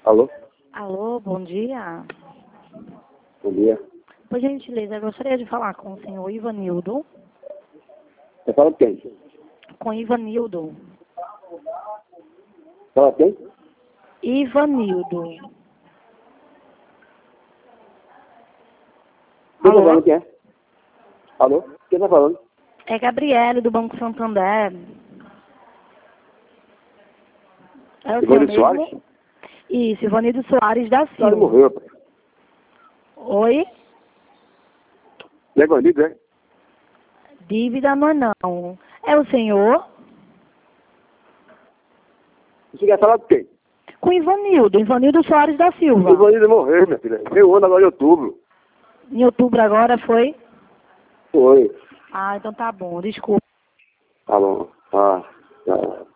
Alô? Alô, bom dia. Bom dia. Por gentileza, eu gostaria de falar com o senhor Ivanildo. Você fala quem? Com Ivanildo. Fala quem? Ivanildo. Quem tá Alô? falando quem é? Alô? Quem tá falando? É Gabriele, do Banco Santander. É o senhor Ivanildo mesmo? Soares? Isso, Ivanildo Soares da Ele Silva. morreu, pai. Oi? Não é Ivanildo, é? Dívida não. É o senhor? Você quer falar com quem? Com Ivanildo Soares da Silva. Ivanildo morreu, minha filha. Meu ano agora em outubro. Em outubro agora foi? Foi. Ah, então tá bom, desculpa. Tá bom. Tá.